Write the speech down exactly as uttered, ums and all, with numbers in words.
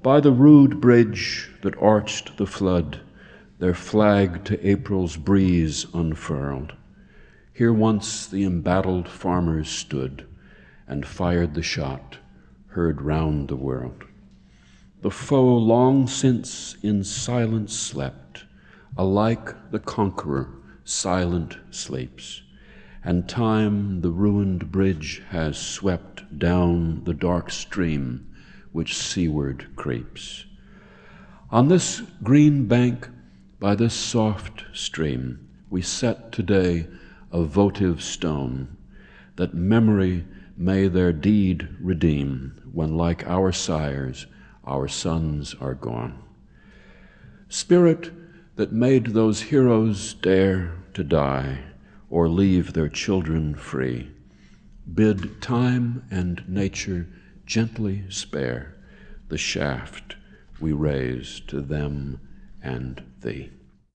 By the rude bridge that arched the flood, their flag to April's breeze unfurled. Here once the embattled farmers stood and fired the shot heard round the world. The foe long since in silence slept, alike the conqueror silent sleeps, and time the ruined bridge has swept down the dark stream which seaward creeps. On this green bank, by this soft stream, we set today a votive stone, that memory may their deed redeem, when like our sires, our sons are gone. Spirit that made those heroes dare to die, or leave their children free, bid time and nature gently spare the shaft we raise to them and thee.